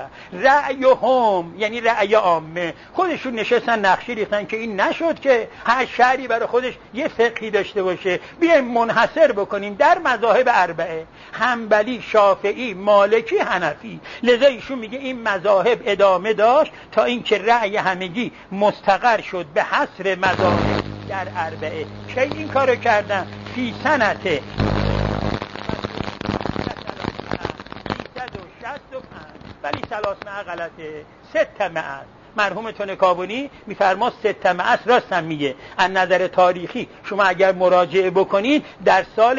رأیهم یعنی رأی عامه، خودشون نشستن نقشی ریختن که این نشد که هر شهری برای خودش یه فقهی داشته باشه، بیایم منحصر بکنیم در مذاهب اربعه: حنبلی، شافعی، مالکی، حنفی. لذا ایشون میگه این مذاهب ادامه داشت تا اینکه رأی همگی مستقر شد به حصر مذاهب در اربعه. کی این کارو کردن؟ فی سنت 365، ولی 300 غلطه، 600. مرحوم تنکابونی میفرما 600 راستم میگه. از نظر تاریخی شما اگر مراجعه بکنید در سال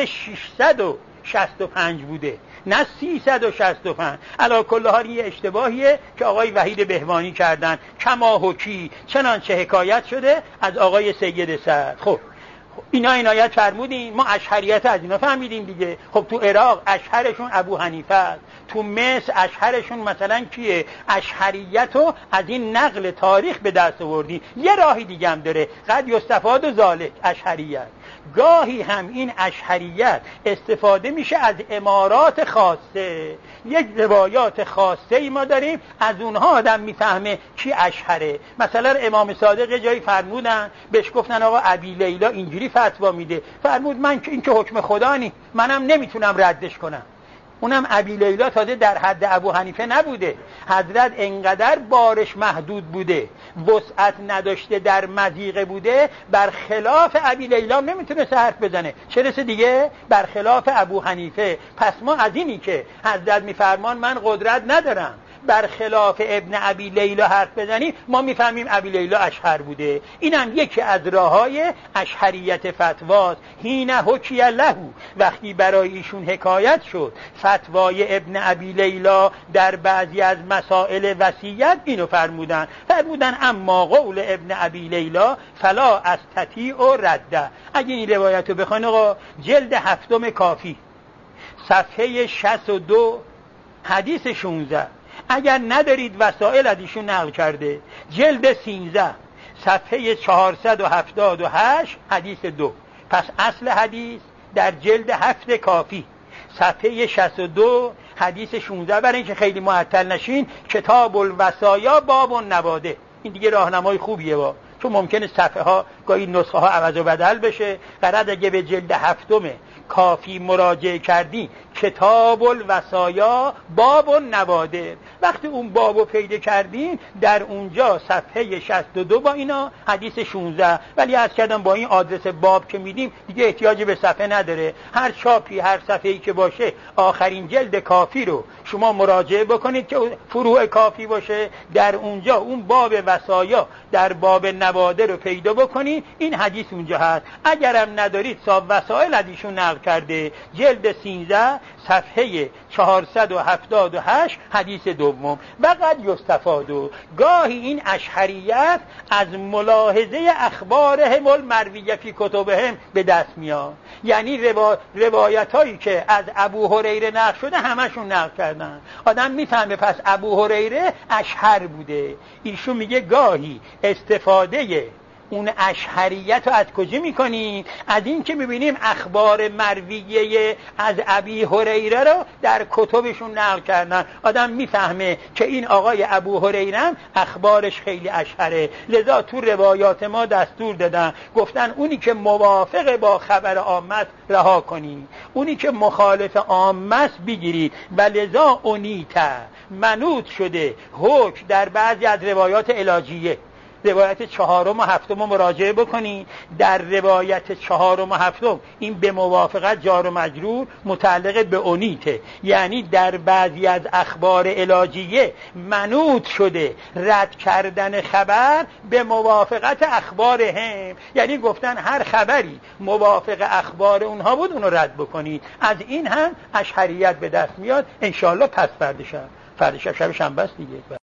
665 بوده، نه 365. علی کل حال یه اشتباهیه که آقای وحید بهبانی کردن، کما حکی، چنانچه حکایت شده از آقای سید سعد. خب اینا عنایت فرمودین، ما اشعریت از اینا فهمیدیم دیگه. خب تو عراق اشهرشون ابو حنیفه است، تو مصر اشهرشون مثلا کیه؟ اشعریتو از این نقل تاریخ به دست آوردی. یه راهی دیگه هم داره، قد یستفاد و ذالک اشعریت. گاهی هم این اشعریت استفاده میشه از امارات خاصه، یک روایات خاصه ای ما داریم، از اونها آدم میفهمه کی اشعره. مثلا امام صادق جایی فرمودن، بهش گفتن آقا ابی لیلا اینجوری فتوا میده، فرمود من این که حکم خدا نی، منم نمیتونم ردش کنم. اونم ابی لیلا تازه در حد ابو حنیفه نبوده، حضرت انقدر بارش محدود بوده، وسعت نداشته، در مضیقه بوده، برخلاف ابی لیلا نمیتونه حرف بزنه، چه رسه دیگه برخلاف ابو حنیفه. پس ما از اینی که حضرت میفرمان من قدرت ندارم برخلاف ابن ابی لیلا حرف بزنی، ما میفهمیم ابی لیلا اشعر بوده. اینم یکی از راههای اشعریت فتواست. حین حکی له، وقتی برای ایشون حکایت شد فتوای ابن ابی لیلا در بعضی از مسائل وصیت، اینو فرمودن اما قول ابن ابی لیلا فلا استطیع رده. اگه این روایتو بخواین آقا، جلد 7 کافی، صفحه 62، حدیث 16. اگر ندارید وسائل از ایشون نقل کرده، جلد 13 صفحه 478 حدیث 2. پس اصل حدیث در جلد 7 کافی صفحه 62 حدیث 16. برای اینکه خیلی معطل نشین، کتاب الوصایا باب النواده، این دیگه راهنمای خوبیه چون ممکنه صفحه ها گاهی نسخه ها عوض و بدل بشه. قرار اگه به جلد 7 کافی مراجعه کردی کتاب الوصایا باب النوادر. وقتی اون بابو پیدا کردیم در اونجا صفحه 62 با اینا حدیث 16. ولی عرض کردم با این آدرس باب که میدیم دیگه احتیاجی به صفحه نداره. هر چاپی هر صفحه‌ای که باشه آخرین جلد کافی رو شما مراجعه بکنید که فروع کافی باشه، در اونجا اون باب وصایا در باب نوادر رو پیدا بکنید. این حدیث اونجا هست. اگرم ندارید صاحب وسائل از ایشون نقل کرده، جلد 13 صفحه 478 حدیث دوم. وقد یستفاد، گاهی این اشعریت از ملاحظه اخبارهم المرویه فی کتبهم به دست میاد. یعنی روایت هایی که از ابو هریره نقل شده همشون نقل کردن. آدم میفهمه پس ابو هریره اشعر بوده. ایشون میگه گاهی استفاده اون اشعریت رو از کجا میکنیم؟ از این که میبینیم اخبار مرویه از ابی هریره رو در کتبشون نقل کردن. آدم میفهمه که این آقای ابو هریره اخبارش خیلی اشعره، لذا تو روایات ما دستور دادن، گفتن اونی که موافق با خبر عامت رها کنید، اونی که مخالف عامت بگیرید. و لذا اونیتا منوط شده حکم در بعضی از روایات علاجیه، روایت 4 و 7 مراجعه بکنید. در روایت 4 و 7 این به موافقت جار و مجرور متعلق به اونیته، یعنی در بعضی از اخبار علاجیه منوط شده رد کردن خبر به موافقت اخبار هم، یعنی گفتن هر خبری موافق اخبار اونها بود اونو رد بکنید. از این هم اشعریت به دست میاد. انشاءالله پس فردا شب شب شنبه است دیگه.